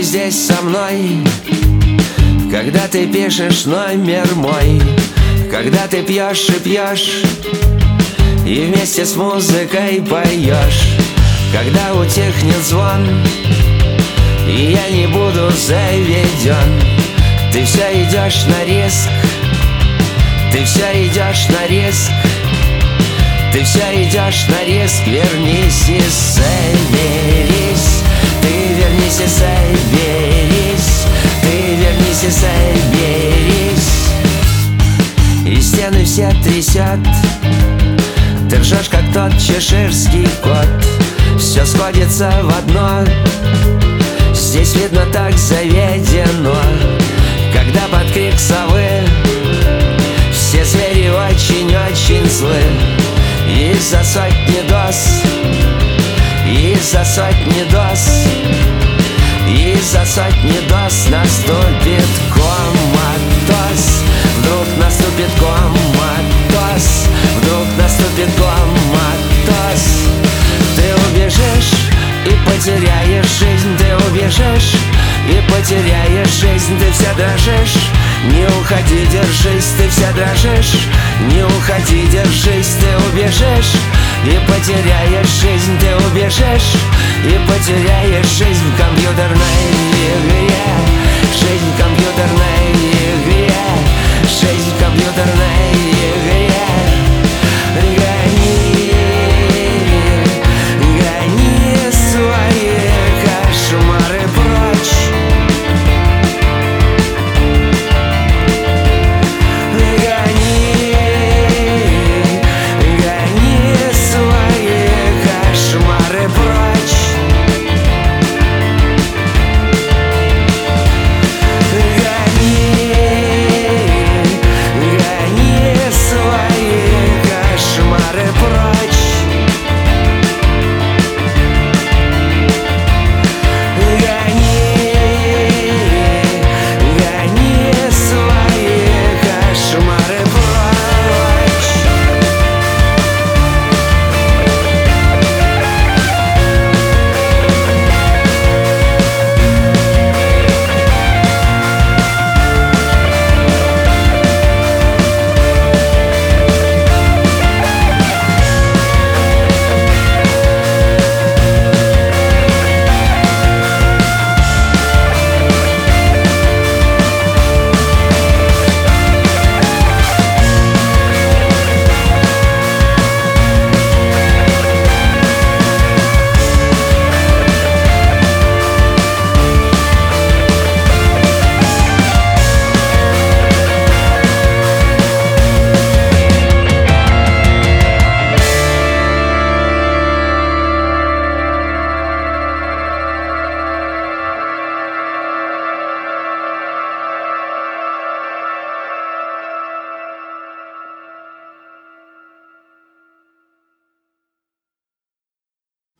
здесь со мной, когда ты пишешь номер мой, когда ты пьешь и пьешь и вместе с музыкой поешь, когда утихнет звон и я не буду заведен. Ты все идешь на риск, ты все идешь на риск, ты все идешь на риск. Вернись и соберись, ты вернись и соберись, ты вернись и соберись. И стены все трясет, ты ржешь, как тот чеширский кот. Все сходится в одно, здесь видно так заведено. Когда под крик совы все звери очень-очень злы. Из-за сотни доз, из-за сотни доз, из-за сотни доз наступит коматоз. Вдруг наступит коматоз, вдруг наступит коматоз. Ты убежишь и потеряешь жизнь, ты убежишь и потеряешь жизнь. Ты вся дрожишь, не уходи, держись, ты вся дрожишь, не уходи, держись. Ты убежишь и потеряешь жизнь, ты убежишь и потеряешь жизнь в компьютерной игре. Жизнь в компьютерной игре, жизнь в